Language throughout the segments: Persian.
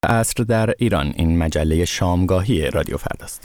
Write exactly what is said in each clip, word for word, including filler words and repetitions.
عصر در ایران، این مجله شامگاهی رادیو فرداست.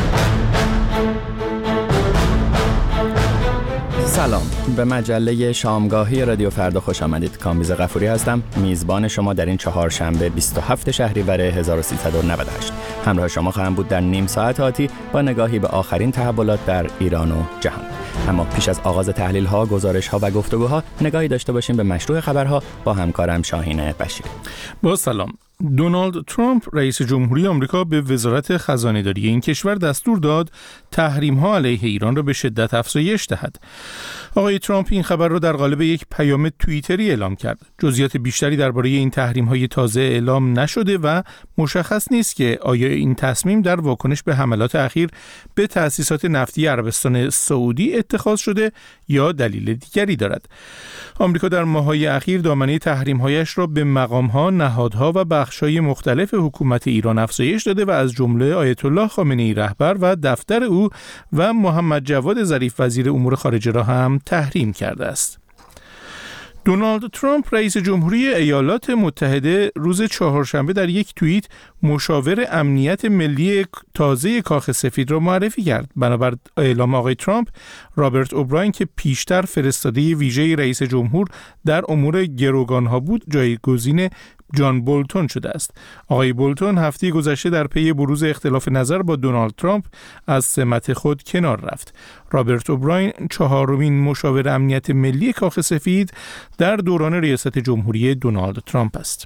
سلام، به مجله شامگاهی رادیو فردا خوش آمدید. کامبیز غفوری هستم، میزبان شما در این چهارشنبه بیست و هفتم شهریور هزار و سیصد و نود و هشت. همراه شما خواهم بود در نیم ساعت آتی با نگاهی به آخرین تحولات در ایران و جهان. اما پیش از آغاز تحلیل‌ها، گزارش‌ها و گفتگوها، نگاهی داشته باشیم به مشروع خبرها با همکارم شاهین بشیری. با سلام. دونالد ترامپ رئیس جمهوری آمریکا به وزارت خزانه‌داری این کشور دستور داد تحریم‌ها علیه ایران را به شدت افزایش دهد. آقای ترامپ این خبر را در قالب یک پیام توییتری اعلام کرد. جزئیات بیشتری درباره این تحریم‌های تازه اعلام نشده و مشخص نیست که آیا این تصمیم در واکنش به حملات اخیر به تأسیسات نفتی عربستان سعودی اتخاذ شده یا دلیل دیگری دارد. آمریکا در ماه‌های اخیر دامنه تحریم‌هایش را به مقام‌ها، نهادها و بخش‌های مختلف حکومت ایران افزایش داده و از جمله آیت الله خامنه‌ای رهبر و دفتر او و محمد جواد ظریف وزیر امور خارجه را هم تحریم کرده است. دونالد ترامپ رئیس جمهوری ایالات متحده روز چهارشنبه در یک توییت مشاور امنیت ملی تازه کاخ سفید را معرفی کرد. بنابر اعلام آقای ترامپ، رابرت اوبراین که پیشتر فرستاده ویژه رئیس جمهور در امور گروگانها بود، جایگزین جان بولتون شده است. آقای بولتون هفته گذشته در پی بروز اختلاف نظر با دونالد ترامپ از سمت خود کنار رفت. رابرت اوبراین چهارمین مشاور امنیت ملی کاخ سفید در دوران ریاست جمهوری دونالد ترامپ است.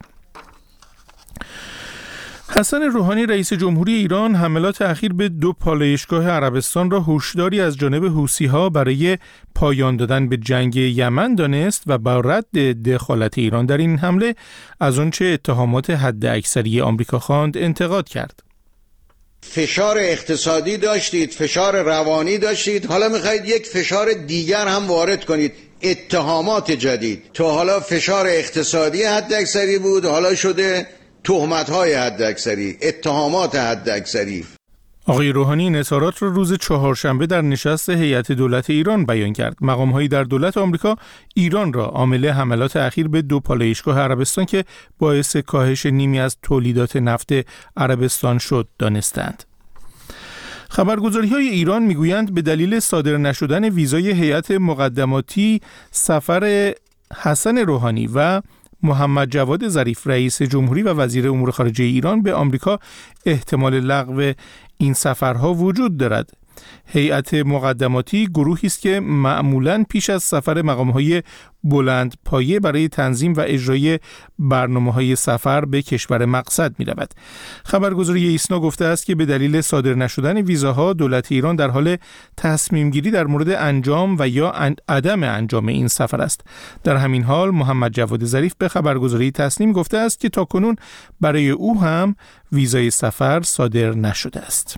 حسن روحانی رئیس جمهوری ایران حملات اخیر به دو پالایشگاه عربستان را هشداری از جانب حوثی‌ها برای پایان دادن به جنگ یمن دانست و با رد دخالت ایران در این حمله از آنچه اتهامات حداکثری آمریکا خواند انتقاد کرد. فشار اقتصادی داشتید، فشار روانی داشتید، حالا میخواید یک فشار دیگر هم وارد کنید، اتهامات جدید. تا حالا فشار اقتصادی حداکثری بود، حالا شده تهمت‌های حداکثری، اتهامات حداکثری. آقای روحانی این اظهارات را روز چهارشنبه در نشست هیئت دولت ایران بیان کرد. مقام‌هایی در دولت آمریکا ایران را عامل حملات اخیر به دو پالایشگاه عربستان که باعث کاهش نیمی از تولیدات نفت عربستان شد دانستند. خبرگزاری‌های ایران می‌گویند به دلیل صادر نشدن ویزای هیئت مقدماتی سفر حسن روحانی و محمد جواد ظریف رئیس جمهوری و وزیر امور خارجه ایران به آمریکا احتمال لغو این سفرها وجود دارد. هیئت مقدماتی گروهی است که معمولاً پیش از سفر مقام‌های بلند پایه برای تنظیم و اجرای برنامه‌های سفر به کشور مقصد می‌رود. خبرگزاری ایسنا گفته است که به دلیل صادر نشدن ویزاها دولت ایران در حال تصمیم گیری در مورد انجام و یا عدم انجام این سفر است. در همین حال محمد جواد ظریف به خبرگزاری تسنیم گفته است که تاکنون برای او هم ویزای سفر صادر نشده است.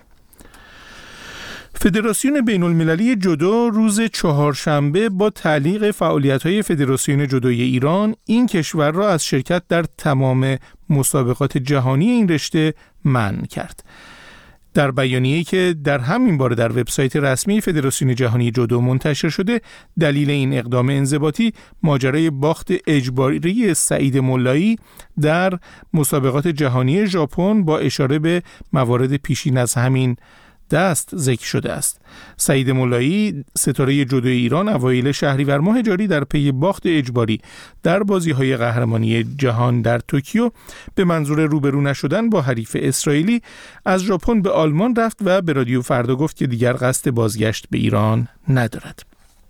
فدراسیون بین المللی جودو روز چهارشنبه با تعلیق فعالیت‌های فدراسیون جودوی ایران این کشور را از شرکت در تمام مسابقات جهانی این رشته منع کرد. در بیانیه‌ای که در همین باره در وبسایت رسمی فدراسیون جهانی جودو منتشر شده، دلیل این اقدام انضباطی ماجرای باخت اجباری سعید ملایی در مسابقات جهانی ژاپن با اشاره به موارد پیشین از همین دست ذکر شده است. سعید ملایی ستاره جودو ایران اوایل شهریور ماه جاری در پی باخت اجباری در بازی‌های قهرمانی جهان در توکیو به منظور روبرو نشدن با حریف اسرائیلی از ژاپن به آلمان رفت و به رادیو فردا گفت که دیگر قصد بازگشت به ایران ندارد.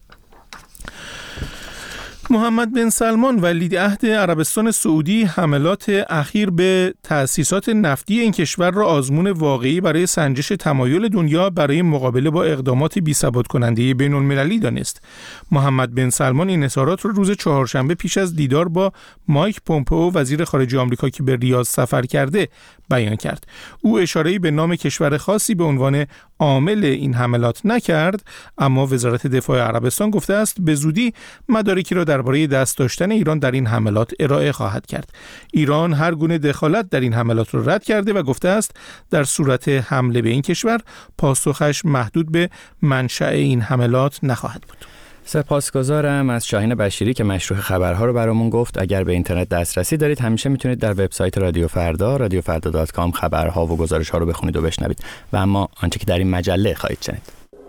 محمد بن سلمان ولیعهد عربستان سعودی حملات اخیر به تأسیسات نفتی این کشور را آزمون واقعی برای سنجش تمایل دنیا برای مقابله با اقدامات بی‌ثبات کننده بین المللی دانست. محمد بن سلمان این اظهارات را روز چهارشنبه پیش از دیدار با مایک پومپئو وزیر خارجه آمریکا که به ریاض سفر کرده بیان کرد. او اشاره‌ای به نام کشور خاصی به عنوان عامل این حملات نکرد، اما وزارت دفاع عربستان گفته است به زودی مدارکی را درباره دست داشتن ایران در این حملات ارائه خواهد کرد. ایران هر گونه دخالت در این حملات را رد کرده و گفته است در صورت حمله به این کشور پاسخش محدود به منشأ این حملات نخواهد بود. سپاسگزارم از شاهین بشیری که مشروح خبرها رو برامون گفت. اگر به اینترنت دسترسی دارید همیشه میتونید در وبسایت رادیو فردا رادیو فردا دات کام خبرها و گزارش‌ها رو بخونید و بشنوید. و اما آنچه که در این مجله خواهید شنید.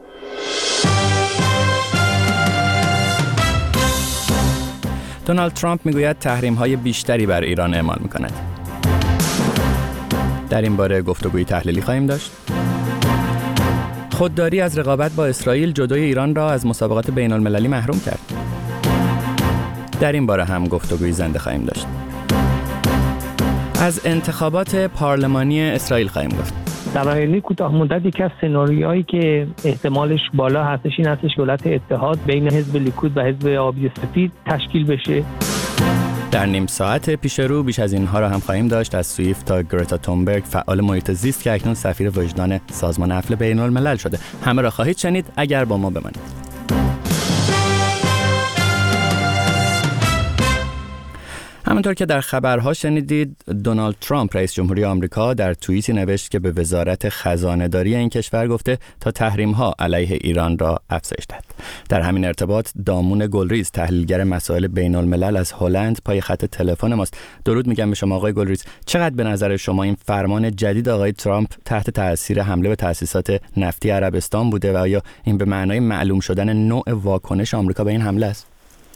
دونالد ترامپ میگوید تحریم‌های بیشتری بر ایران اعمال می‌کند. در این باره گفتگوی تحلیلی خواهیم داشت. خودداری از رقابت با اسرائیل جدای ایران را از مسابقات بین‌المللی محروم کرد. در این باره هم گفتگوی زنده خواهیم داشت. از انتخابات پارلمانی اسرائیل خواهیم گفت. در آینده کوتاه مدت یکی از سناریوهایی که احتمالش بالا هستش این هستش که دولت اتحاد بین حزب لیکود و حزب آبی سفید تشکیل بشه. در نیم ساعت پیش رو بیش از اینها را هم خواهیم داشت، از سویفت تا گرتا تونبرگ فعال محیط زیست که اکنون سفیر وجدان سازمان عفو بین الملل شده. همه را خواهید شنید اگر با ما بمانید. همونطور که در خبرها شنیدید، دونالد ترامپ رئیس جمهوری آمریکا در توییتی نوشت که به وزارت خزانه‌داری این کشور گفته تا تحریم‌ها علیه ایران را افزایش دهد. در همین ارتباط دامون گلریز، تحلیلگر مسائل بین‌الملل از هلند، پای خط تلفن ماست. درود میگم به شما آقای گلریز. چقدر به نظر شما این فرمان جدید آقای ترامپ تحت تاثیر حمله به تأسیسات نفتی عربستان بوده و آیا این به معنای معلوم شدن نوع واکنش آمریکا به این حمله است؟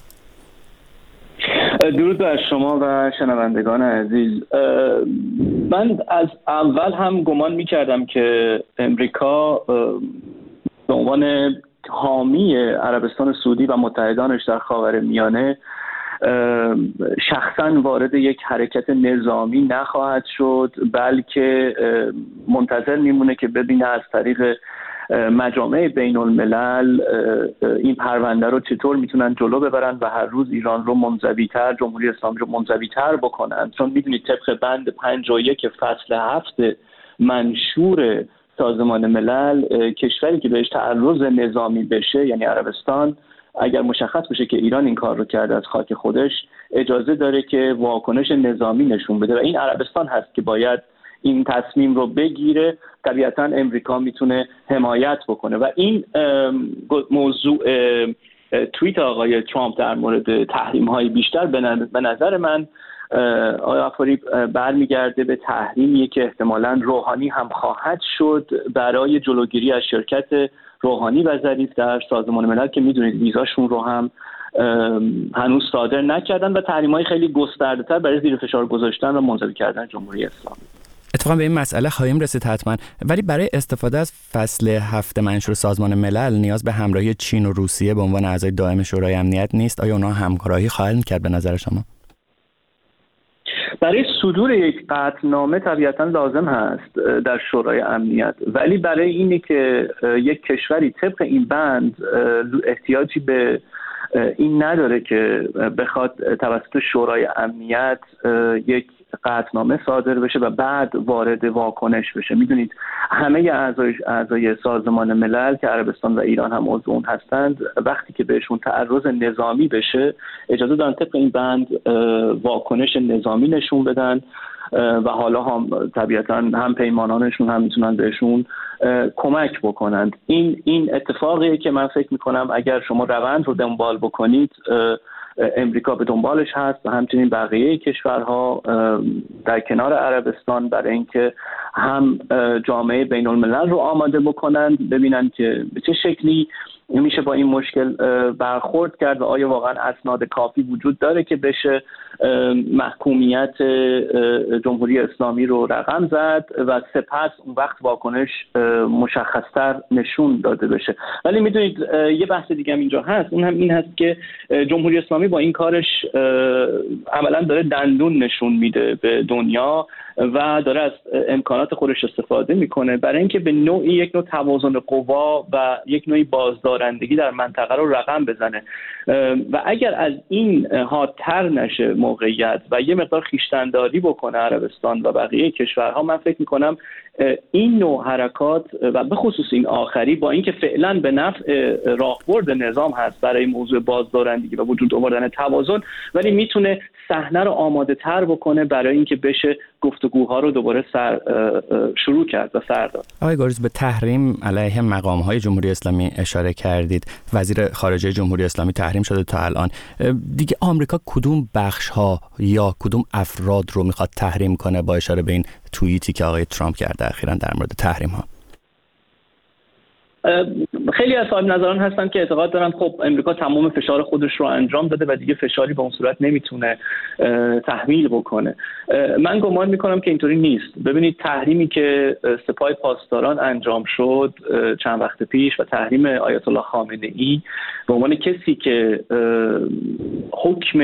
درود بر شما و شنوندگان عزیز. من از اول هم گمان می‌کردم که امریکا به عنوان حامی عربستان سعودی و متحدانش در خاورمیانه شخصاً وارد یک حرکت نظامی نخواهد شد، بلکه منتظر میمونه که ببینه از طریق مجامع بین الملل این پرونده رو چطور میتونن جلو ببرن و هر روز ایران رو منزوی‌تر، جمهوری اسلامی رو منزوی‌تر بکنن. چون میدونید طبق بند پنجاه و یک فصل هفت منشور سازمان ملل، کشوری که بهش تعرض نظامی بشه، یعنی عربستان، اگر مشخص بشه که ایران این کار رو کرده از خاک خودش، اجازه داره که واکنش نظامی نشون بده و این عربستان هست که باید این تصمیم رو بگیره. طبیعتاً امریکا میتونه حمایت بکنه و این موضوع توییت آقای ترامپ در مورد تحریم‌های بیشتر به نظر من آقای غفاری برمیگرده به تحریمی که احتمالاً روحانی هم خواهد شد برای جلوگیری از شرکت روحانی و ظریف در سازمان ملل که میدونید ویزاشون رو هم هنوز صادر نکردن و تحریم‌های خیلی گسترده‌تر برای زیر فشار گذاشتن و منزوی کردن جمهوری اسلامی. اتفاقا به این مسئله خواهیم رسید حتما، ولی برای استفاده از فصل هفت منشور سازمان ملل نیاز به همراهی چین و روسیه به عنوان اعضای دائم شورای امنیت نیست. آیا اونها همکاری خواهند کرد به نظر شما؟ برای صدور یک قطعنامه طبیعتاً لازم هست در شورای امنیت، ولی برای اینه که یک کشوری طبق این بند احتیاجی به این نداره که بخواد توسط شورای امنیت یک قطعنامه صادر بشه و بعد وارد واکنش بشه. میدونید همه اعضای اعضای سازمان ملل که عربستان و ایران هم عضو اون هستند، وقتی که بهشون تعرض نظامی بشه اجازه دارن طبق این بند واکنش نظامی نشون بدن و حالا هم طبیعتاً هم پیمانانشون هم میتونن بهشون کمک بکنند. این این اتفاقیه که من فکر میکنم اگر شما روند رو دنبال بکنید امریکا به دنبالش هست و همچنین بقیه کشورها در کنار عربستان، برای اینکه هم جامعه بین الملل رو آماده بکنند، ببینن که به چه شکلی میشه با این مشکل برخورد کرد و آیا واقعا اسناد کافی وجود داره که بشه محکومیت جمهوری اسلامی رو رقم زد و سپس اون وقت واکنش مشخصتر نشون داده بشه. ولی میدونید یه بحث دیگه هم اینجا هست، اون هم این هست که جمهوری اسلامی با این کارش عملا داره دندون نشون میده به دنیا و داره از امکانات خودش استفاده میکنه برای اینکه به نوعی یک نوع توازن قوا و یک نوعی بازدارندگی در منطقه رو رقم بزنه و اگر از این حادتر نشه موقعیت و یه مقدار خویشتن‌داری بکنه عربستان و بقیه کشورها، من فکر میکنم این نوع حرکات و به خصوص این آخری با اینکه فعلا به نفع راهبرد نظام هست برای موضوع بازدارندگی و وجود آوردن توازن، ولی میتونه صحنه رو آماده تر بکنه برای اینکه بشه گفت گفتگوها رو دوباره سر شروع کرد و سر داد. آقای گاروز، به تحریم علیه مقام‌های جمهوری اسلامی اشاره کردید. وزیر خارجه جمهوری اسلامی تحریم شده تا الان. دیگه آمریکا کدوم بخش‌ها یا کدوم افراد رو میخواد تحریم کنه با اشاره به این توییتی که آقای ترامپ کرده اخیراً در مورد تحریم‌ها؟ خیلی از صاحب نظران هستن که اعتقاد دارن خب امریکا تمام فشار خودش رو انجام داده و دیگه فشاری به اون صورت نمیتونه تحمیل بکنه. من گمان میکنم که اینطوری نیست. ببینید تحریمی که سپاه پاسداران انجام شد چند وقت پیش و تحریم آیت الله خامنه ای به عنوان کسی که حکم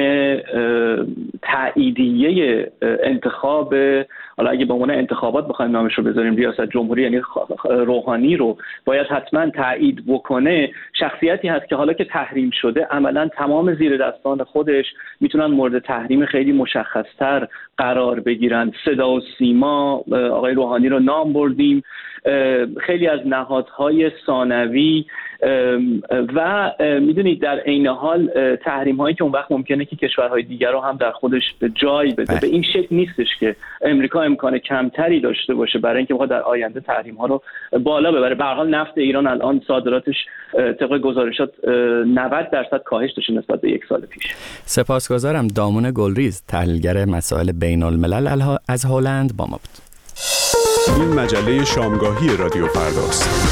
تاییدیه انتخاب، حالا اگه به عنوان انتخابات بخوایم نامش رو بذاریم، ریاست جمهوری یعنی روحانی رو باید حتما تایید بکنه، شخصیتی هست که حالا که تحریم شده عملا تمام زیر دستان خودش میتونن مورد تحریم خیلی مشخصتر قرار بگیرن. صدا و سیما آقای روحانی رو نام بردیم، خیلی از نهادهای ثانوی و میدونید در عین حال تحریم هایی که اون وقت ممکنه که کشورهای دیگر رو هم در خودش به جای بده. به این شکل نیستش که امریکا امکان کمتری داشته باشه برای اینکه بخواد در آینده تحریم ها رو بالا ببره. به هر حال نفت ایران الان صادراتش طبق گزارشات نود درصد کاهش داشته نسبت به یک سال پیش. سپاسگزارم. دامون گلریز، تحلیلگر مسائل بین الملل از هلند با ما بود. این مجله شامگاهی رادیو فرداست.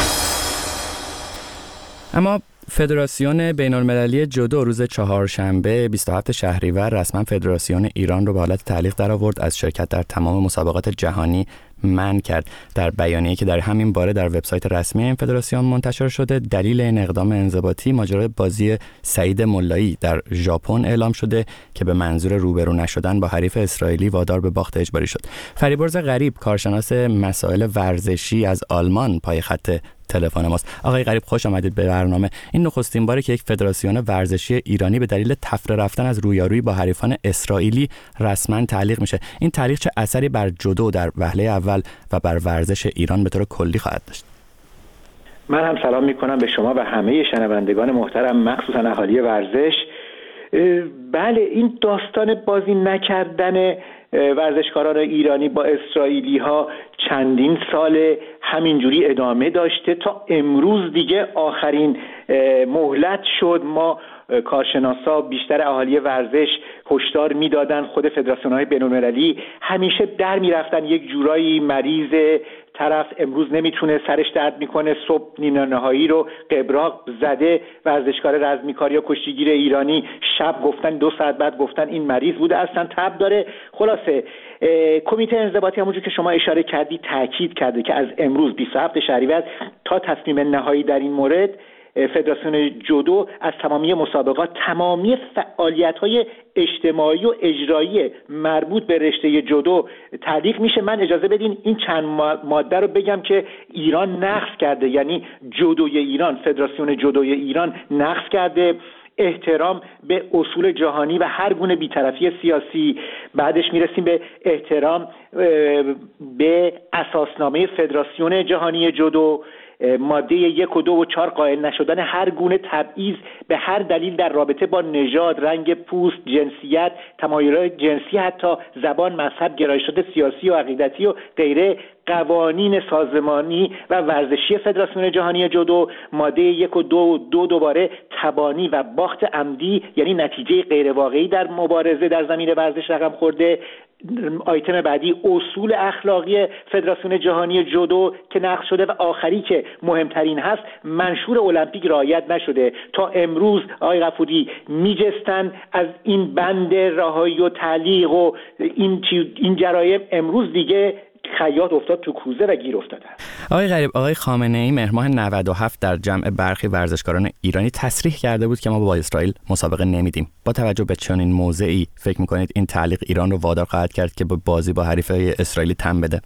اما فدراسیون بین‌المللی جودو روز چهارشنبه بیست و هفتم شهریور رسما فدراسیون ایران رو به حالت تعلیق درآورد، از شرکت در تمام مسابقات جهانی منع کرد. در بیانیه‌ای که در همین باره در وبسایت رسمی این فدراسیون منتشر شده، دلیل این اقدام انضباطی ماجرای بازی سعید ملایی در ژاپن اعلام شده که به منظور روبرو نشدن با حریف اسرائیلی وادار به باخت اجباری شد. فریبرز غریب، کارشناس مسائل ورزشی از آلمان، پای خط تلفن ماست. آقای غریب خوش آمدید به برنامه. این نخستین باره که یک فدراسیون ورزشی ایرانی به دلیل تفره رفتن از رویارویی با حریفان اسرائیلی رسما تعلیق میشه. این تعلیق چه اثری بر جودو در وهله اول و بر ورزش ایران به طور کلی خواهد داشت؟ من هم سلام میکنم به شما و همه شنوندگان محترم، مخصوصا اهالی ورزش. بله، این داستان بازی نکردن ورزشکاران ایرانی با اسرائیلی ها چندین سال همینجوری ادامه داشته. تا امروز دیگه آخرین مهلت شد. ما کارشناسا، بیشتر اهالی ورزش هشدار میدادن، خود فدراسیون‌های بین‌المللی همیشه در میرفتن یک جورایی مریض طرف امروز نمیتونه، سرش درد میکنه، صبح نیمه نهایی رو قبراق زده ورزشکار رزمیکار یا کشتیگیر ایرانی، شب گفتن دو ساعت بعد گفتن این مریض بوده، اصلا تب داره. خلاصه کمیته انضباطی همونجور که شما اشاره کردی تاکید کرده که از امروز بیست و هفتم شهریور تا تصمیم نهایی در این مورد فدراسیون جودو از تمامی مسابقات، تمامی فعالیت‌های اجتماعی و اجرایی مربوط به رشته جودو تعلیق میشه. من اجازه بدین این چند ماده رو بگم که ایران نقض کرده، یعنی جودوی ایران، فدراسیون جودوی ایران نقض کرده: احترام به اصول جهانی و هر گونه بی‌طرفی سیاسی. بعدش میرسیم به احترام به اساسنامه فدراسیون جهانی جودو. ماده یک و دو و چهار، قائل نشدن هر گونه تبعیض به هر دلیل در رابطه با نژاد، رنگ پوست، جنسیت، تمایلات جنسی، حتی زبان، مذهب، گرایشات سیاسی و عقیدتی و غیره. قوانین سازمانی و ورزشی فدراسیون جهانی جودو. ماده یک و دو دو دوباره تبانی و باخت عمدی، یعنی نتیجه غیر واقعی در مبارزه در زمین ورزش رقم خورده. آیتم بعدی اصول اخلاقی فدراسیون جهانی جودو که نقض شده. و آخری که مهمترین هست، منشور المپیک رعایت نشده. تا امروز آقای غفوری میجستن از این بند رهایی و تعلیق و این این جرایم، امروز دیگه خیاط افتاد تو کوزه و گیر افتاده. آقای غریب، آقای خامنه ای مهر ماه نود و هفت در جمع برخی ورزشکاران ایرانی تصریح کرده بود که ما با اسرائیل مسابقه نمیدیم. با توجه به چنین موضعی فکر میکنید این تعلیق ایران رو وادار خواهد کرد که به بازی با حریفای اسرائیلی تن بده؟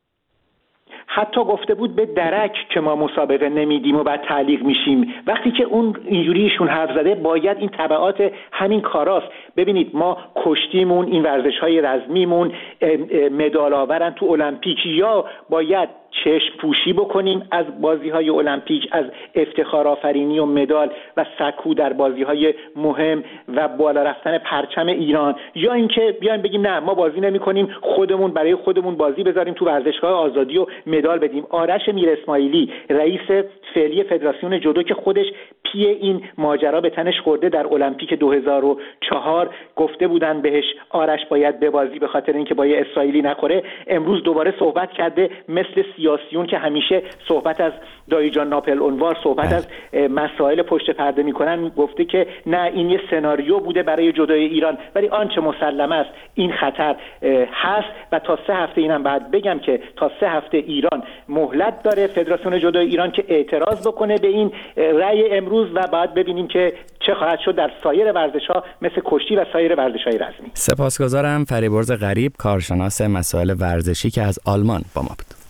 حتی گفته بود به درک که ما مسابقه نمیدیم و بعد تعلیق میشیم. وقتی که اون اینجوریشون حرف زده، باید این تبعات همین کاراست. ببینید ما کشتیمون، این ورزش‌های رزمیمون مدال آورن تو المپیک، یا باید چشم پوشی بکنیم از بازی‌های المپیک، از افتخار آفرینی و مدال و سکو در بازی‌های مهم و بالا رفتن پرچم ایران، یا اینکه بیایم بگیم نه ما بازی نمی‌کنیم، خودمون برای خودمون بازی بذاریم تو ورزشگاه آزادی و مدال بدیم. آرش میر اسماعیلی رئیس فعلی فدراسیون جودو که خودش پی این ماجرا به تنش خورده در المپیک دو هزار و چهار، گفته بودن بهش آرش باید ببازی به خاطر اینکه با یه اسرائیلی نخوره، امروز دوباره صحبت کرده مثل سیاسیون که همیشه صحبت از دایجان ناپل اونوار، صحبت از مسائل پشت پرده میکنن، گفته که نه این یه سناریو بوده برای جدای ایران. ولی آنچه مسلم است این خطر هست و تا سه هفته، اینم بعد بگم که تا سه هفته ایران مهلت داره، فدراسیون جدای ایران، که اعتراض بکنه به این رأی امروز و بعد ببینیم که چه خواهد شد در سایر ورزش‌ها مثل کشتی و سایر ورزش‌های رزمی. سپاسگزارم. فریبرز غریب، کارشناس مسائل ورزشی که از آلمان با ما بود.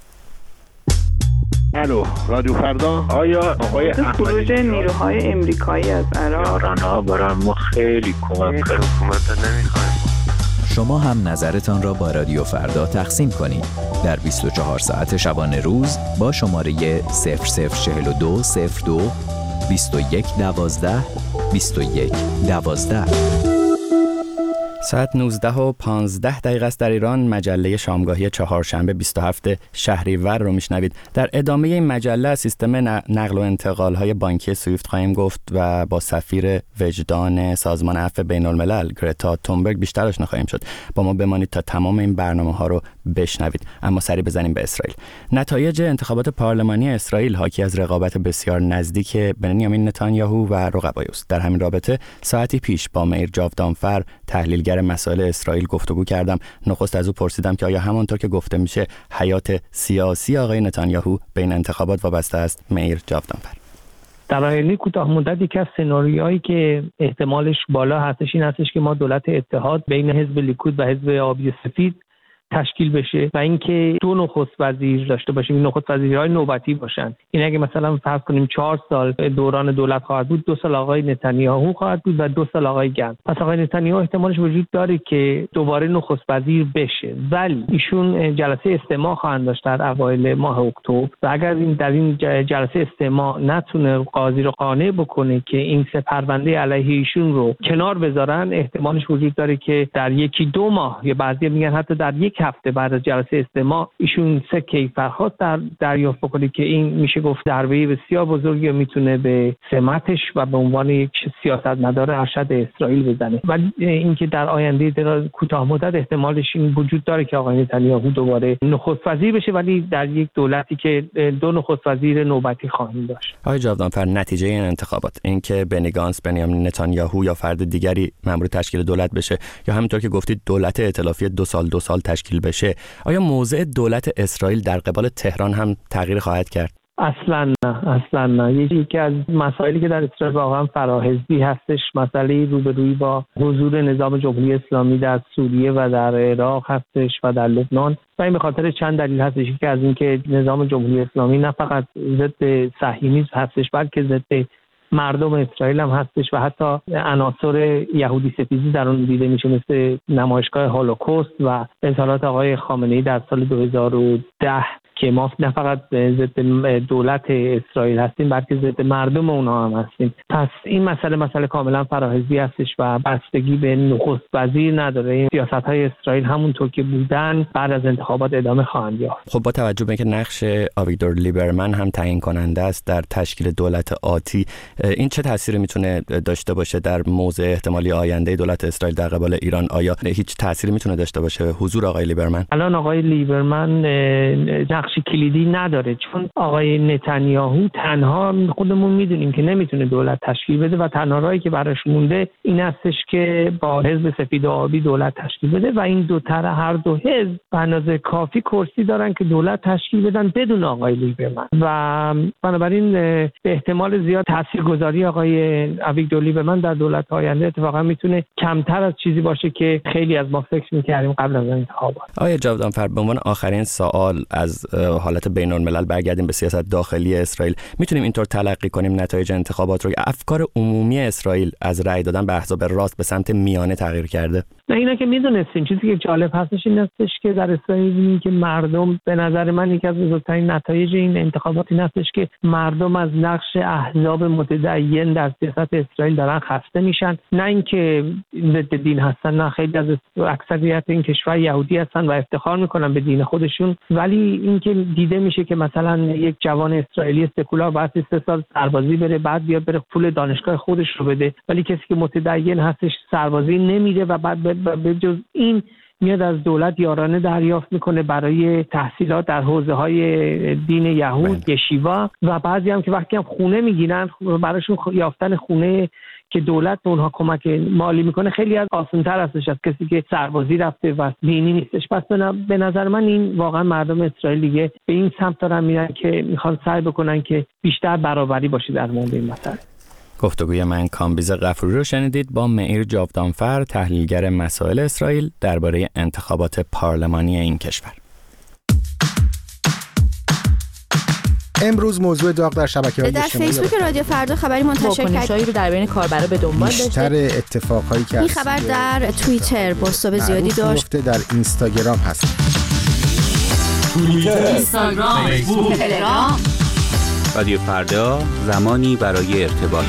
الو رادیو فردا. آیا آقای خروج نیروهای امریکایی از عراق ایران‌ها برای ما خیلی کمک کرد. حکومت نمی‌خوایم. شما هم نظرتان را با رادیو فردا تقسیم کنید در بیست و چهار ساعت شبانه روز با شماره صفر صفر چهل و دو صفر دو بیست و یک دوازده بیست و یک دوازده. ساعت نوزده و پانزده دقیقه است در ایران. مجله شامگاهی چهارشنبه بیست و هفتم شهریور رو میشنوید. در ادامه این مجله از سیستم نقل و انتقال‌های بانکی سویفت خواهیم گفت و با سفیر وجدان سازمان عفو بین‌الملل گرتا تونبرگ بیشتر آشنا خواهیم شد. با ما بمانید تا تمام این برنامه‌ها رو بشنوید. اما سری بزنیم به اسرائیل. نتایج انتخابات پارلمانی اسرائیل حاکی از رقابت بسیار نزدیک بنیامین نتانیاهو و رقبای اوست. در همین رابطه ساعتی پیش با میر جاودانفر تحلیلگر مسائل اسرائیل گفتگو کردم. نخست از او پرسیدم که آیا همانطور که گفته میشه حیات سیاسی آقای نتانیاهو بین انتخابات وابسته است؟ میر جاودانفر: در آینده کوتاه مدت یکی از سناریوهایی که احتمالش بالا هستش این هستش که ما دولت اتحاد بین حزب لیکود و حزب آبی سفید تشکیل بشه و اینکه دو نخست وزیر داشته باشیم. این نخست وزیرهای نوبتی باشن. این اگه مثلا فرض کنیم چهار سال دوران دولت خواهد بود، دو سال آقای نتانیاهو خواهد بود و دو سال آقای گنتس. پس آقای نتانیاهو احتمالش وجود داره که دوباره نخست وزیر بشه، ولی ایشون جلسه استماع خواهند داشت در اوایل ماه اکتبر و اگر این در این جلسه استماع نتونه قاضی رو قانع بکنه که این سه پرونده علیه ایشون رو کنار بذارن، احتمالش وجود داره که در یکی دو ماه یا بعضی میگن حتی در یک هفته بعد از جلسه استماع ایشون سه کیفرخواست در دریافت بکنه که این میشه گفت ضربه بسیار بزرگی میتونه به سمتش و به عنوان یک سیاستمدار ارشد اسرائیل بزنه. ولی اینکه در آینده دراز کوتاه مدت احتمالش این وجود داره که آقای نتانیاهو دوباره نخست وزیر بشه، ولی در یک دولتی که دو نخست وزیر نوبتی خواهیم داشت. آقای جاودانفر، نتیجه این انتخابات اینکه بنی گانتس، بنیامین نتانیاهو یا فرد دیگری مأمور تشکیل دولت بشه یا همونطور که گفتید دولت ائتلافی دو سال دو سال تشکیل بشه، آیا موضع دولت اسرائیل در قبال تهران هم تغییر خواهد کرد؟ اصلا نه، اصلا نه. یکی از مسائلی که در اسرائیل واقعا فراحزبی هستش مسئله روبرویی با حضور نظام جمهوری اسلامی در سوریه و در عراق هستش و در لبنان و این به خاطر چند دلیل هستش. که از اینکه نظام جمهوری اسلامی نه فقط ضد صهیونیسم هستش بلکه ضد مردم اسرائیل هم هستش و حتی عناصر یهودی ستیزی در اون دیده میشه، مثل نمایشگاه هولوکاست و اظهارات آقای خامنه‌ای در سال دو هزار و ده که ما نه فقط ضد دولت اسرائیل هستیم بلکه ضد مردم اونها هم هستیم. پس این مسئله مسئله کاملا فراحزبی هستش و بستگی به نخست وزیر نداره. این سیاست‌های اسرائیل همونطور که بودن بعد از انتخابات ادامه خواهند یافت. خب با توجه به اینکه نقش آویگدور لیبرمن هم تعیین کننده است در تشکیل دولت آتی، این چه تأثیری میتونه داشته باشه در موضع احتمالی آینده دولت اسرائیل در قبال ایران؟ آیا هیچ تأثیری میتونه داشته باشه حضور آقای لیبرمن؟ الان آقای لیبرمن نقش کلیدی نداره، چون آقای نتانیاهو تنها خودمون میدونیم که نمیتونه دولت تشکیل بده و تنها راهی که براش مونده این هستش که با حزب سفید و آبی دولت تشکیل بده و این دو طرح هر دو حزب به اندازه کافی کرسی دارن که دولت تشکیل بدن بدون آقای لیبرمن و بنابراین به احتمال زیاد تاثیرگذاری آقای آویگدور لیبرمن در دولت آینده اتفاقا میتونه کمتر از چیزی باشه که خیلی از ما فکر می‌کردیم قبل از انتخابات. آقای جاودانفر، به عنوان آخرین سوال از حالت بین‌الملل برگردیم به سیاست داخلی اسرائیل، میتونیم اینطور تلقی کنیم نتایج انتخابات رو؟ افکار عمومی اسرائیل از رأی دادن به احزاب راست به سمت میانه تغییر کرده؟ نه، اینا که میدونستیم. چیزی که جالب هستش این هستش که در اسرائیل این که مردم، به نظر من یکی از بزرگترین نتایج این انتخابات این هستش که مردم از نقش احزاب متدین در سیاست اسرائیل دارن خسته میشن. نه اینکه ضد دین هستن، نه، خیلی از اکثریت این کشور یهودی هستن و افتخار میکنن به دین خودشون، ولی اینکه دیده میشه که مثلا یک جوان اسرائیلی سکولار بعد سه سال سربازی بره، بعد بیاد بره پول دانشگاه خودش رو بده، ولی کسی که متدین هستش سربازی نمیره و بعد به جز این میاد از دولت یارانه دریافت میکنه برای تحصیلات در حوزه‌های دین یهود، یشیوا، و بعضی هم که وقتی هم خونه میگیرن براشون یافتن خونه که دولت به اونها کمک مالی میکنه خیلی از آسان‌تر هستش از کسی که سربازی رفته و دینی نیستش. پس به نظر من این واقعا مردم اسرائیل دیگه به این سمت دارن میرن که میخوان سعی بکنن که بیشتر برابری باشه در مورد این مسئله. گفتگوی من کامبیز غفوری رو شنیدید با معیر جاودانفر، تحلیلگر مسائل اسرائیل، درباره انتخابات پارلمانی این کشور. امروز موضوع داغ در شبکه‌های در اجتماعی فیسبوک رادیو فردا خبری منتشر کرد رو در بین کاربرا به دنبال داشته. بیشتر اتفاقایی که این خبر در توییتر بازتاب زیادی داشت. در اینستاگرام هست. توییتر، اینستاگرام، فیسبوک، تلگرام. رادیو فردا، زمانی برای ارتباط.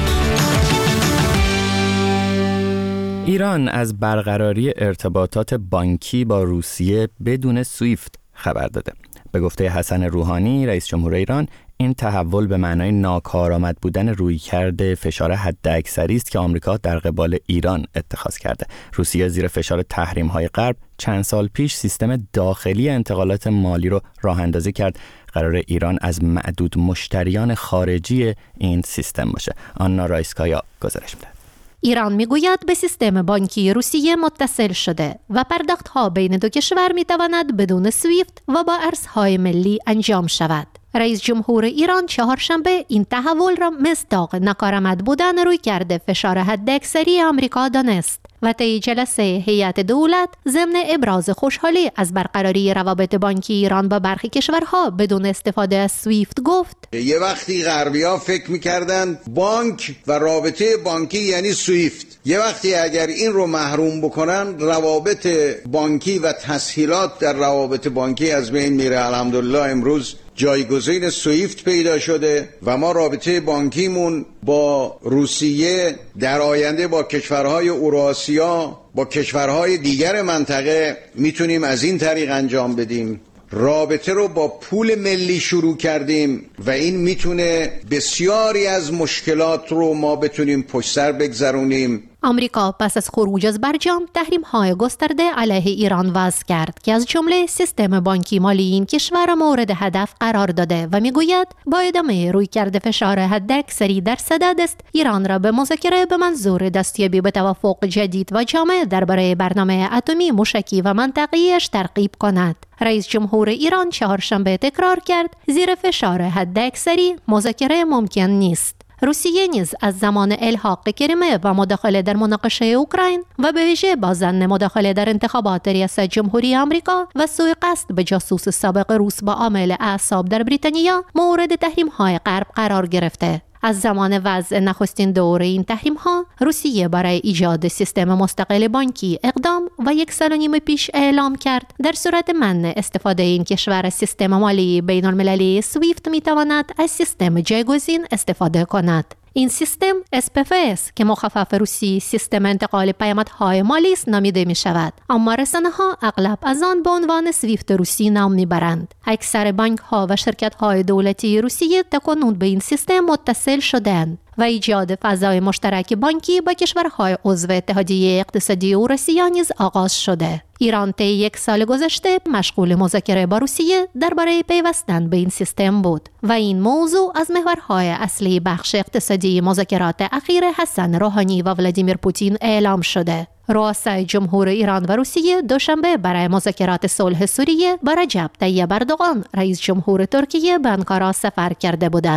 ایران از برقراری ارتباطات بانکی با روسیه بدون سویفت خبر داده. به گفته حسن روحانی رئیس جمهور ایران، این تحول به معنای ناکارآمد بودن رویکرد فشار حداکثری است که آمریکا در قبال ایران اتخاذ کرده. روسیه زیر فشار تحریم‌های غرب چند سال پیش سیستم داخلی انتقالات مالی رو راه‌اندازی کرد. قرار ایران از معدود مشتریان خارجی این سیستم باشه. آنا رایسکایا گزارش می‌دهد. ایران میگوید به سیستم بانکی روسیه متصل شده و پرداخت‌ها بین دو کشور میتواند بدون سویفت و با ارزهای ملی انجام شود. رئیس جمهور ایران چهارشنبه این تحول را مصداق ناکارآمد بودن رویکرد فشار حداکثری آمریکا دانست و طی جلسه هیئت دولت ضمن ابراز خوشحالی از برقراری روابط بانکی ایران با برخی کشورها بدون استفاده از سویفت گفت: یه وقتی غربی‌ها فکر می‌کردن بانک و رابطه بانکی یعنی سویفت. یه وقتی اگر این رو محروم بکنن روابط بانکی و تسهیلات در روابط بانکی از بین میره. الحمدلله امروز جایگزین سویفت پیدا شده و ما رابطه بانکیمون با روسیه در آینده با کشورهای اوراسیا، با کشورهای دیگر منطقه میتونیم از این طریق انجام بدیم. رابطه رو با پول ملی شروع کردیم و این میتونه بسیاری از مشکلات رو ما بتونیم پشت سر بگذرونیم. آمریکا پس از خروج از برجام تحریم‌های گسترده علیه ایران وضع کرد که از جمله سیستم بانکی مالی این کشور مورد هدف قرار داده و میگوید با ادامه رویکرد فشار حداکثری در صدد است ایران را به مذاکره به منظور دستیابی به توافق جدید و جامع درباره برنامه اتمی موشکی و منطقه‌ایش ترغیب کند. رئیس جمهور ایران چهارشنبه تکرار کرد زیر فشار حداکثری مذاکره ممکن نیست. روسیه نیز از زمان الحاق کریمه و مداخله در مناقشه اوکراین و به ویژه با ظن مداخله در انتخابات ریاست جمهوری آمریکا و سوء قصد به جاسوس سابق روس با عامل اعصاب در بریتانیا مورد تحریم‌های غرب قرار گرفته. از زمان وضع نخستین دوره این تحریم‌ها، روسیه برای ایجاد سیستم مستقل بانکی اقدام و یک سال و نیم پیش اعلام کرد در صورت منع استفاده این کشور از سیستم مالی بین‌المللی سویفت می‌تواند از سیستم جایگزین استفاده کند. این سیستم اس پی اف اس که مخفف روسی سیستم انتقال پیامدهای مالی است نامیده می شود، اما رسانه‌ها اغلب از آن به عنوان سویفت روسی نام میبرند. اکثر بانک‌ها و شرکت‌های دولتی روسیه تاکنون به این سیستم متصل شدند و ایجاد فضای مشترک بانکی با کشورهای عضو اتحادیه اقتصادی اوراسیا نیز آغاز شده. ایران طی یک سال گذشته مشغول مذاکره با روسیه درباره پیوستن به این سیستم بود و این موضوع از محورهای اصلی بخش اقتصادی مذاکرات اخیر حسن روحانی و ولادیمیر پوتین اعلام شده. رؤسای جمهور ایران و روسیه دوشنبه برای مذاکرات صلح سوریه با رجب طیب اردوغان رئیس جمهور ترکیه به آنکارا سفر کرده بودند.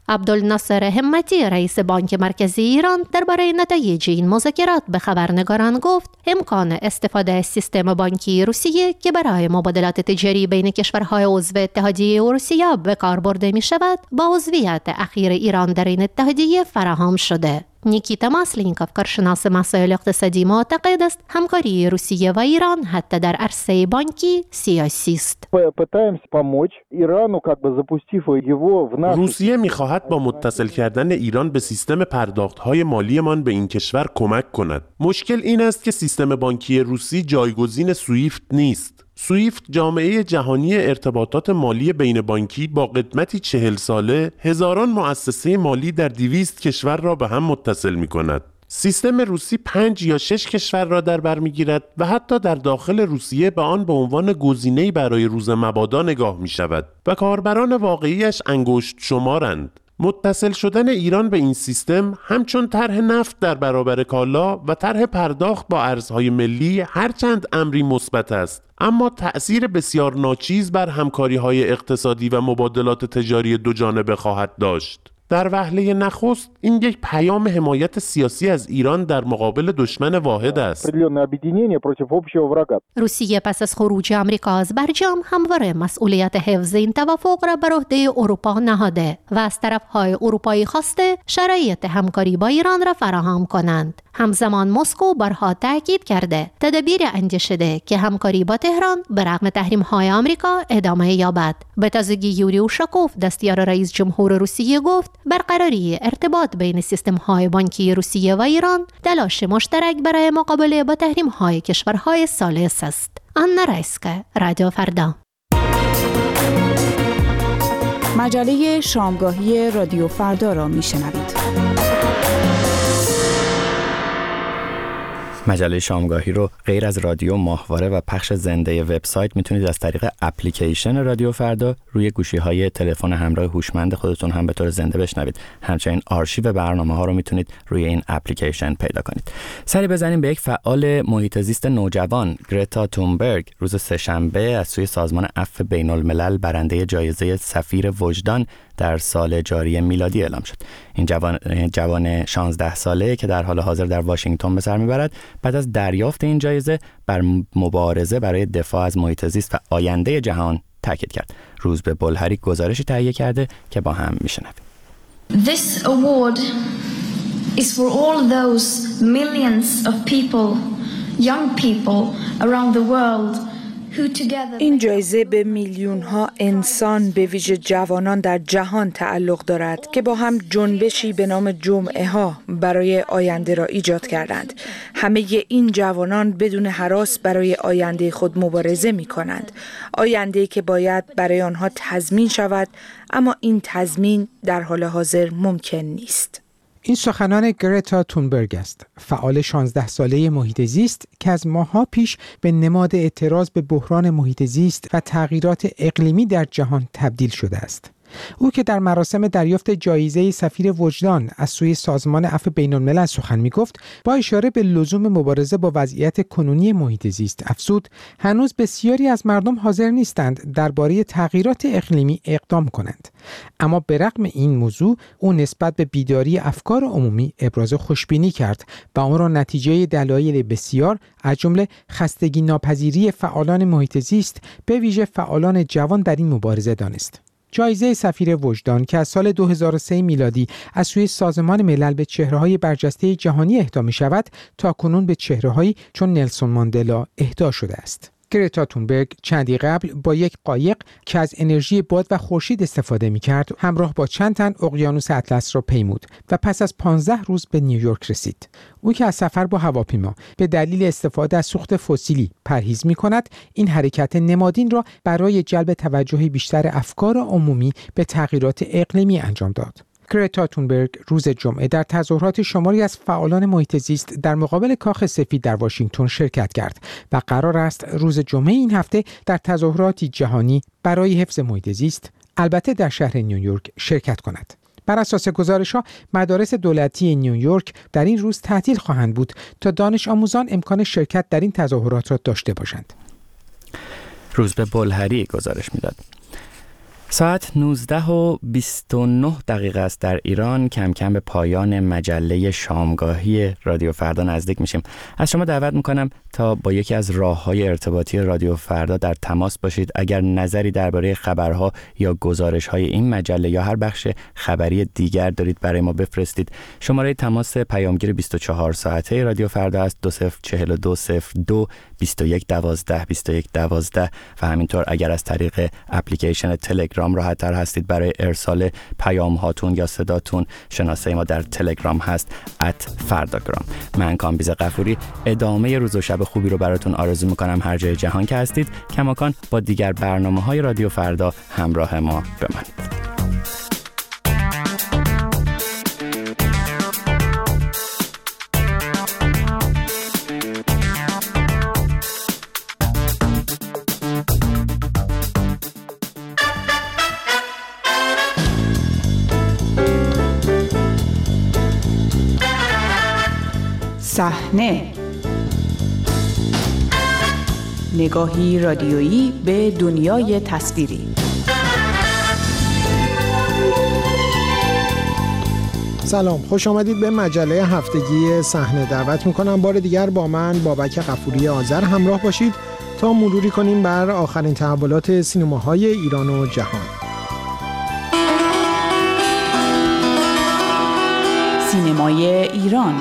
عبدالناصر همتی رئیس بانک مرکزی ایران درباره نتایج این مذاکرات به خبرنگاران گفت امکان استفاده از سیستم بانکی روسیه که برای مبادلات تجاری بین کشورهای عضو اتحادیه اروسیا به کار برده می شود با عضویت اخیر ایران در این اتحادیه فراهم شده. نیکیتا ماسلینکوف کارشناس مسائل اقتصادی معتقد است همکاری روسیه و ایران حتی در عرصه بانکی سیاسی است. روسیه می‌خواهد با متصل کردن ایران به سیستم پرداخت‌های مالیمان به این کشور کمک کند. مشکل این است که سیستم بانکی روسی جایگزین سویفت نیست. سویفت جامعه جهانی ارتباطات مالی بین بانکی با قدمتی چهل ساله هزاران مؤسسه مالی در دویست کشور را به هم متصل می کند. سیستم روسی پنج یا شش کشور را در بر می گیرد و حتی در داخل روسیه به آن به عنوان گزینه‌ای برای روز مبادا نگاه می شود و کاربران واقعیش انگشت شمارند. متصل شدن ایران به این سیستم همچون طرح نفت در برابر کالا و طرح پرداخت با ارزهای ملی هرچند امری مثبت است، اما تأثیر بسیار ناچیز بر همکاری‌های اقتصادی و مبادلات تجاری دو جانبه خواهد داشت. در وهله نخست این یک پیام حمایت سیاسی از ایران در مقابل دشمن واحد است. روسیه پس از خروج آمریکا از برجام همواره مسئولیت حفظ این توافق را بر عهده اروپا نهاده و از طرف‌های اروپایی خواسته شرایط همکاری با ایران را فراهم کنند. همزمان مسکو بارها تاکید کرده تدابیر انجشده که همکاری با تهران به رغم تحریم‌های آمریکا ادامه یابد. به تازگی یوری اوشاکوف دستیار رئیس جمهور روسیه گفت برقراری ارتباط بین سیستم‌های بانکی روسیه و ایران تلاش مشترک برای مقابله با تحریم‌های کشورهای ثالث است. آنا رایسکا، رادیو فردا. مجله شامگاهی رادیو فردا را میشنوید. مجله شامگاهی رو غیر از رادیو ماهواره و پخش زنده وبسایت میتونید از طریق اپلیکیشن رادیو فردا روی گوشی‌های تلفن همراه هوشمند خودتون هم به طور زنده بشنوید. همچنین آرشیو برنامه‌ها رو میتونید روی این اپلیکیشن پیدا کنید. سری بزنیم به یک فعال محیط زیست نوجوان، گرتا تونبرگ، روز سه‌شنبه از سوی سازمان عفو بین‌الملل برنده جایزه سفیر وجدان در سال جاری میلادی اعلام شد. این جوان جوان شانزده ساله که در حال حاضر در واشنگتن به سر میبرد بعد از دریافت این جایزه بر مبارزه برای دفاع از محیط زیست و آینده جهان تاکید کرد. روز به بلهری گزارشی تهیه کرده که با هم میشنویم. This award is for all those millions of people, young people around the world. این جایزه به میلیون ها انسان به ویژه جوانان در جهان تعلق دارد که با هم جنبشی به نام جمعه ها برای آینده را ایجاد کردند. همه این جوانان بدون هراس برای آینده خود مبارزه می کنند. آینده که باید برای آنها تضمین شود، اما این تضمین در حال حاضر ممکن نیست. این سخنان گرتا تونبرگ است، فعال شانزده ساله محیط زیست که از ماه‌ها پیش به نماد اعتراض به بحران محیط زیست و تغییرات اقلیمی در جهان تبدیل شده است. او که در مراسم دریافت جایزه سفیر وجدان از سوی سازمان عفو بین‌الملل سخن می‌گفت، با اشاره به لزوم مبارزه با وضعیت کنونی محیط زیست افزود هنوز بسیاری از مردم حاضر نیستند درباره تغییرات اقلیمی اقدام کنند. اما به رغم این موضوع او نسبت به بیداری افکار عمومی ابراز خوشبینی کرد و آن را نتیجه دلایل بسیار از جمله خستگی ناپذیری فعالان محیط زیست به ویژه فعالان جوان در این مبارزه دانست. جایزه سفیر وجدان که از سال دو هزار و سه میلادی از سوی سازمان ملل به چهره‌های برجسته جهانی اهدا می‌شود، تاکنون به چهره‌هایی چون نلسون ماندلا اهدا شده است. گرتا تونبرگ چندی قبل با یک قایق که از انرژی باد و خورشید استفاده می‌کرد، همراه با چند تن اقیانوس اطلس را پیمود و پس از پانزده روز به نیویورک رسید. او که از سفر با هواپیما به دلیل استفاده از سوخت فسیلی پرهیز می‌کند، این حرکت نمادین را برای جلب توجه بیشتر افکار عمومی به تغییرات اقلیمی انجام داد. گرتا تونبرگ روز جمعه در تظاهرات شماری از فعالان محیط زیست در مقابل کاخ سفید در واشنگتن شرکت کرد و قرار است روز جمعه این هفته در تظاهراتی جهانی برای حفظ محیط زیست البته در شهر نیویورک شرکت کند. بر اساس گزارش‌ها مدارس دولتی نیویورک در این روز تعطیل خواهند بود تا دانش آموزان امکان شرکت در این تظاهرات را داشته باشند. روز به بلهری گزارش می‌داد. ساعت نوزده و بیست و نه دقیقه است در ایران. کم کم به پایان مجله شامگاهی رادیو فردا نزدیک میشیم. از شما دعوت میکنم تا با یکی از راه‌های ارتباطی رادیو فردا در تماس باشید. اگر نظری درباره خبرها یا گزارش‌های این مجله یا هر بخش خبری دیگر دارید برای ما بفرستید. شماره تماس پیامگیر بیست و چهار ساعته رادیو فردا است دو صفر چهل و دو صفر دو بیست و یک دوازده بیست و یک دوازده و همینطور اگر از طریق اپلیکیشن تلگرام راحت تر هستید برای ارسال پیام هاتون یا صداتون، شناسه ما در تلگرام هست ات فرداگرام. من کامبیز غفوری ادامه روز و شب خوبی رو براتون آرزو میکنم هر جای جهان که هستید. کماکان با دیگر برنامه های رادیو فردا همراه ما بمانید. صحنه، نگاهی رادیویی به دنیای تصویری. سلام، خوش آمدید به مجله هفتگی صحنه. دعوت میکنم بار دیگر با من بابک غفوری آذر همراه باشید تا مروری کنیم بر آخرین تحولات سینماهای ایران و جهان. سینمای ایران.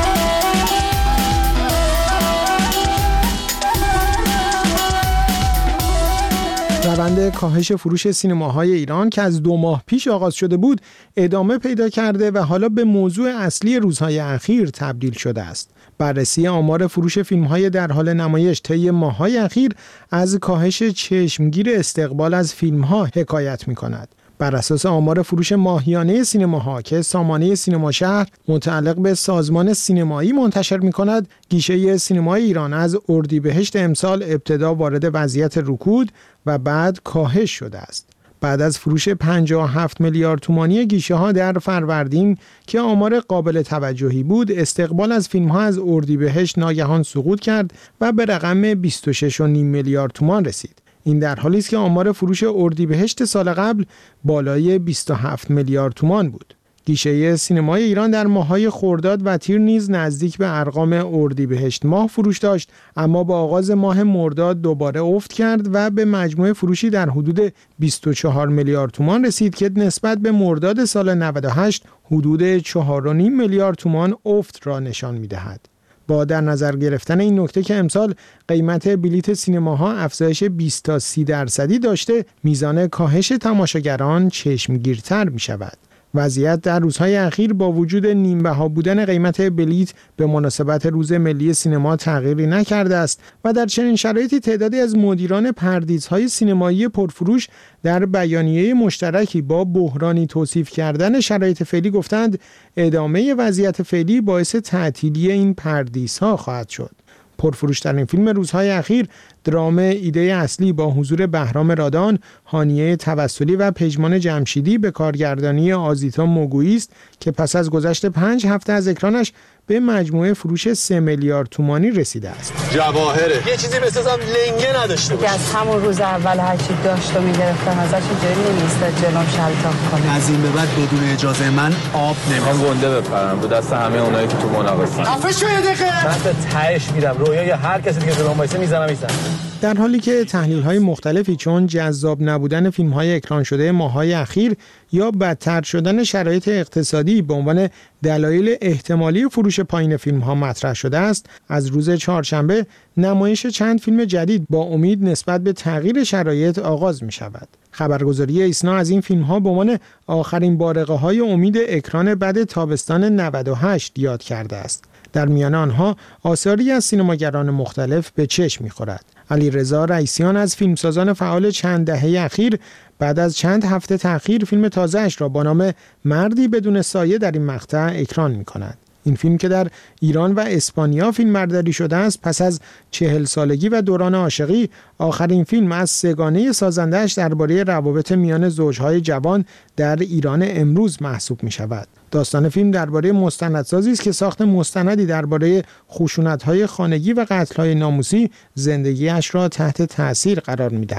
روند کاهش فروش سینماهای ایران که از دو ماه پیش آغاز شده بود ادامه پیدا کرده و حالا به موضوع اصلی روزهای اخیر تبدیل شده است. بررسی آمار فروش فیلم‌های در حال نمایش طی ماه‌های اخیر از کاهش چشمگیر استقبال از فیلم‌ها حکایت می‌کند. بر اساس آمار فروش ماهیانه سینماها که سامانه سینما شهر متعلق به سازمان سینمایی منتشر می‌کند، گیشه سینمای ایران از اردیبهشت امسال ابتدا وارد وضعیت رکود و بعد کاهش شده است. بعد از فروش پنجاه و هفت میلیارد تومانی گیشه‌ها در فروردین که آمار قابل توجهی بود، استقبال از فیلم‌ها از اردیبهشت ناگهان سقوط کرد و به رقم بیست و شش و نیم میلیارد تومان رسید. این در حالی است که آمار فروش اردیبهشت سال قبل بالای بیست و هفت میلیارد تومان بود. گیشه سینمای ایران در ماه‌های خرداد و تیر نیز نزدیک به ارقام اردیبهشت ماه فروش داشت، اما با آغاز ماه مرداد دوباره افت کرد و به مجموع فروشی در حدود بیست و چهار میلیارد تومان رسید که نسبت به مرداد سال نود و هشت حدود چهار و نیم میلیارد تومان افت را نشان می‌دهد. با در نظر گرفتن این نکته که امسال قیمت بلیت سینماها افزایش بیست تا سی درصدی داشته، میزان کاهش تماشاگران چشمگیرتر می شود. وضعیت در روزهای اخیر با وجود نیم بها بودن قیمت بلیت به مناسبت روز ملی سینما تغییری نکرده است و در چنین شرایطی تعدادی از مدیران پردیس‌های سینمایی پرفروش در بیانیه مشترکی با بحرانی توصیف کردن شرایط فعلی گفتند ادامه وضعیت فعلی باعث تعطیلی این پردیس‌ها خواهد شد. پرفروش‌ترین فیلم روزهای اخیر درام ایده اصلی با حضور بهرام رادان، هانیه توسلی و پژمان جمشیدی به کارگردانی آزیتا موگویی است که پس از گذشت پنج هفته از اکرانش به مجموعه فروش سه میلیارد تومانی رسیده است. جواهره یه چیزی بسازم لنگه نداشته باشه. از همون روز اول هر چی داشت و میگرفتم ازش جوری نمی‌استاد جلوم شلتاق کنه. از این به بعد بدون اجازه من آب نمیخوام. گنده بپرم رو دست همه اونایی که تو مناقصه‌ن. خفه شو یه دقیقه. من تا تهش میرم. رویای هر کسی دیگه جلوم وایسه میزنم میزنم. در حالی که تحلیل‌های مختلفی چون جذاب نبودن فیلم‌های اکران شده ماه‌های اخیر یا بدتر شدن شرایط اقتصادی به عنوان دلایل احتمالی فروش پایین فیلم‌ها مطرح شده است، از روز چهارشنبه نمایش چند فیلم جدید با امید نسبت به تغییر شرایط آغاز می‌شود. خبرگزاری ایسنا از این فیلم‌ها به عنوان آخرین بارقه‌های امید اکران بعد تابستان نود و هشت یاد کرده است. در میان آنها آثاری از سینماگران مختلف به چشم می‌خورد. علیرضا رئیسیان از فیلمسازان فعال چند دهه اخیر بعد از چند هفته تأخیر فیلم تازه‌اش را با نام مردی بدون سایه در این مقطع اکران می‌کند. این فیلم که در ایران و اسپانیا فیلمبرداری شده است، پس از چهل سالگی و دوران عاشقی آخرین فیلم از سگانه سازنده‌اش درباره روابط میان زوجهای جوان در ایران امروز محسوب می‌شود. داستان فیلم درباره مستندسازی است که ساخت مستندی درباره خشونت‌های خانگی و قتل‌های ناموسی زندگیش را تحت تأثیر قرار می‌دهد.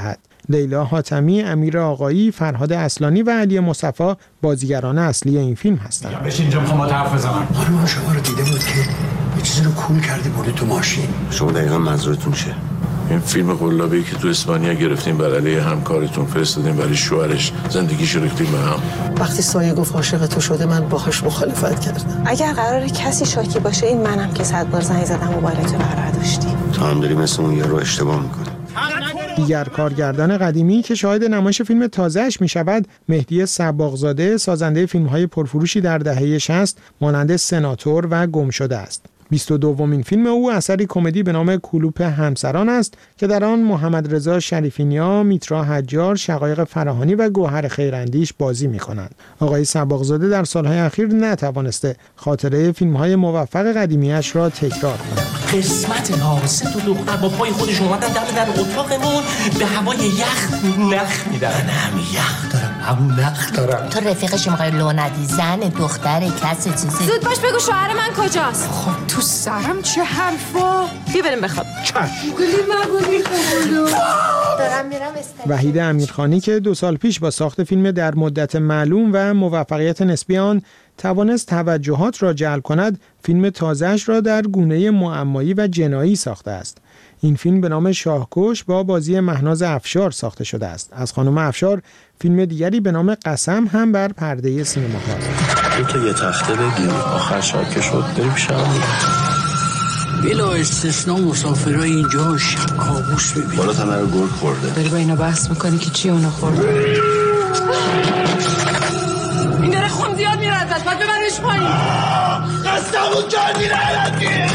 لیلا حاتمی، امیر آقایی، فرهاد اصلانی و علی مصطفی بازیگران اصلی این فیلم هستند. بشین اینجا میخوام باهات حرف بزنم. خانم شما رو دیده بود که یه چیزی رو کول کردی برده تو ماشین. شما دقیقاً منظورتون چیه؟ این فیلم قلابی که تو اسپانیا گرفتیم بر علیه همکارتون فرستادیم برای شوهرش زندگیشو ریختیم به هم. وقتی سایه گفت عاشق تو شده من باهاش مخالفت کردم. اگر قراره کسی شاکی باشه این منم که صد بار زنگ زدم موبایلتو برداشتی. تو هم داری مثل اون یارو اشتباه میکنی. دیگر کارگردان قدیمی که شاهد نمایش فیلم تازه‌اش می‌شود مهدی صباغزاده، سازنده فیلم‌های پرفروشی در دهه شصت مانند سناتور و گمشده است. بیست و دومین فیلم او اثری کمدی به نام کلوپ همسران است که در آن محمد رضا شریفینیا، میترا حجار، شقایق فراهانی و گوهر خیراندیش بازی می‌کنند. آقای صباغزاده در سالهای اخیر نتوانسته خاطره فیلم‌های موفق قدیمی‌اش را تکرار کند. قسمت نامسه تو دختر با پای خودشون اومدن دم در اتاقمون به هوای یخ نخ میدن. من هم یخ دارم هم نخ دارم. تو رفیقش میخوای لو ندی، زن دختر کسی چیزی. زود باش بگو شوهر من کجاست. خب تو سرم چه حرفا. بیا بریم بخواب. چش. گلی مگو میخوام. دارم میرم استقلال. وحید امیرخانی که دو سال پیش با ساخت فیلم در مدت معلوم و موفقیت نسبی آن توانست توجهات را جلب کند، فیلم تازه‌اش را در گونه معمایی و جنایی ساخته است. این فیلم به نام شاهکش با بازی مهناز افشار ساخته شده است. از خانم افشار فیلم دیگری به نام قسم هم بر پرده سینما هاست. تو یه تخته بگیر آخر شاکه شد بریم شب. بلا استثناء مسافرای اینجا شب کابوس می‌بینن. بالا تنه رو گرگ خورده. داری با اینا بحث می‌کنی که چی اونو خورده؟ این داره خون زیاد میره ازت، باید ببرش پایین. قسمون کردی لعنتی.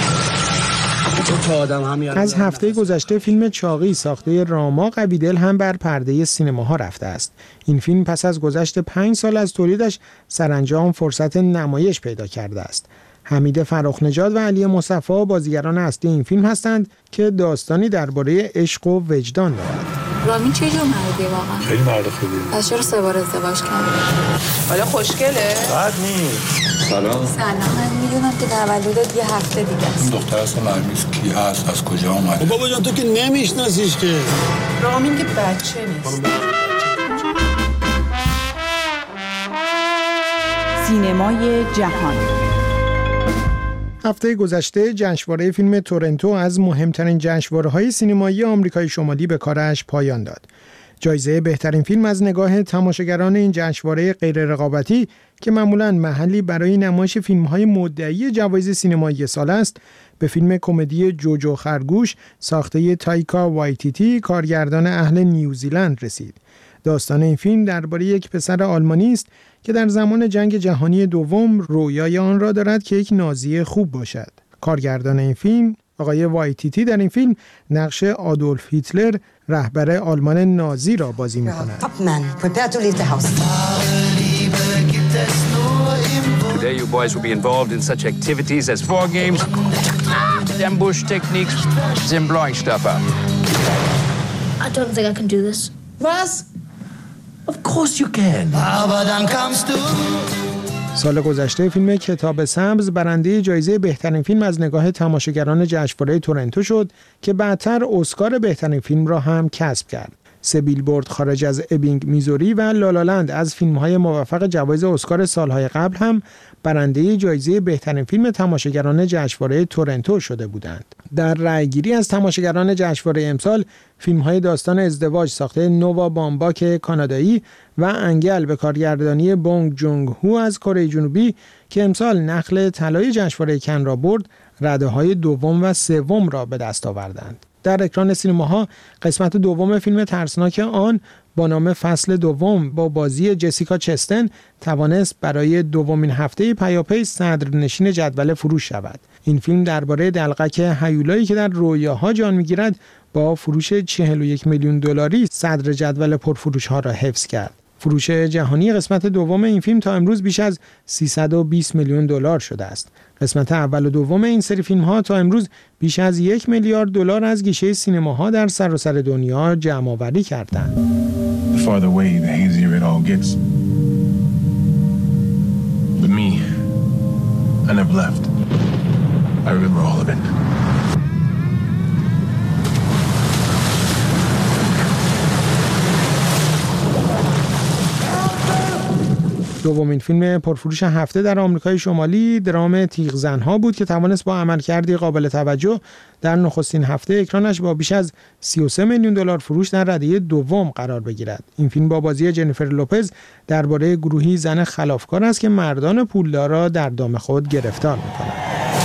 از هفته گذشته فیلم چاقی ساخته راما قویدل هم بر پرده سینماها رفته است. این فیلم پس از گذشت پنج سال از تولیدش سرانجام فرصت نمایش پیدا کرده است. حمید فرخ‌نژاد و علی مصطفی بازیگران اصلی این فیلم هستند که داستانی درباره عشق و وجدان دارد. رامین چه جور مردی واقعا؟ خیلی مرد خوبی. از چرا سه بار ازدواج کردی؟ حالا خوشگله؟ بد نیست. سلام. سلام. من میدونم که تولدت یه هفته دیگه است. این دختر اصلا معلوم نیست کی هست، از کجا اومده. بابا جان تو که نمیشناسیش که. رامین که بچه نیست. سینمای جهان. هفته گذشته جشنواره فیلم تورنتو از مهمترین جشنواره‌های سینمایی آمریکای شمالی به کارش پایان داد. جایزه بهترین فیلم از نگاه تماشاگران این جشنواره غیر رقابتی که معمولاً محلی برای نمایش فیلم‌های مدعی جوایز سینمایی سال است، به فیلم کمدی جوجو خرگوش ساخته تایکا وایتیتی کارگردان اهل نیوزیلند رسید. داستان این فیلم درباره یک پسر آلمانی است که در زمان جنگ جهانی دوم رویای آن را دارد که یک نازی خوب باشد. کارگردان این فیلم آقای وایتیتی در این فیلم نقش آدولف هیتلر رهبر آلمان نازی را بازی می‌کند. Today you boys will be involved in such activities as war games, ambush techniques, and blowing stuff up. I don't think I can do this. Was? Of course you can. سال گذشته فیلم کتاب سبز برنده جایزه بهترین فیلم از نگاه تماشاگران جشنواره تورنتو شد که بعدتر اسکار بهترین فیلم را هم کسب کرد. سه بیلبورد خارج از ابینگ میزوری و لالالند از فیلم‌های موفق جوایز اسکار سالهای قبل هم برنده جایزه بهترین فیلم تماشاگران جشنواره تورنتو شده بودند. در رأیگیری از تماشاگران جشنواره امسال فیلم‌های داستان ازدواج ساخته نووا بامباک کانادایی و انگل به کارگردانی بونگ جونگ هو از کره جنوبی که امسال نخل طلای جشنواره کن را برد، رده‌های دوم و سوم را به دست آوردند. در اکران سینماها قسمت دوم فیلم ترسناک آن با نام فصل دوم با بازی جسیکا چستن توانست برای دومین هفته پیاپی صدرنشین جدول فروش شود. این فیلم درباره دلقک هیولایی که در رویاها جان می‌گیرد با فروش چهل و یک میلیون دلاری صدر جدول پرفروش ها را حفظ کرد. فروش جهانی قسمت دوم این فیلم تا امروز بیش از سیصد و بیست میلیون دلار شده است. قسمت اول و دوم این سری فیلم ها تا امروز بیش از یک میلیارد دلار از گیشه سینماها در سراسر دنیا جمع آوری کردند. The farther away, the hazier it all gets. But me, I never left. I remember all of it. دومین فیلم پرفروش هفته در آمریکای شمالی درام تیغ زنها بود که توانست با عملکردی قابل توجه در نخستین هفته اکرانش با بیش از سی و سه میلیون دلار فروش در رده دوم قرار بگیرد. این فیلم با بازی جنیفر لوپز درباره گروهی زن خلافکار است که مردان پولدار را در دام خود گرفتار می‌کنند.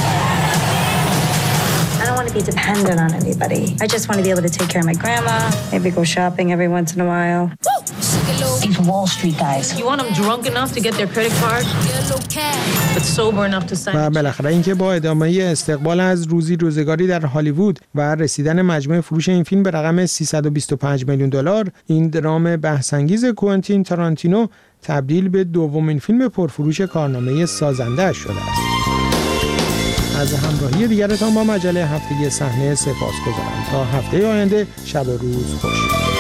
Be dependent on anybody. I just want to be able to take care of my grandma, maybe go shopping every once in a while. These Wall Street guys. You want them drunk enough to get their credit card, but sober enough to sign. و بالاخره اینکه با ادامه استقبال از روزی روزگاری در هالیوود و رسیدن مجموع فروش این فیلم به رقم سیصد و بیست و پنج میلیون دلار، این درام بحث‌انگیز کوئنتین تارانتینو تبدیل به دومین فیلم پرفروش کارنامه سازنده‌اش شده است. از همراهی دیگرتان با مجله هفتگی صحنه سپاسگزارم. تا هفته آینده شب و روز خوش.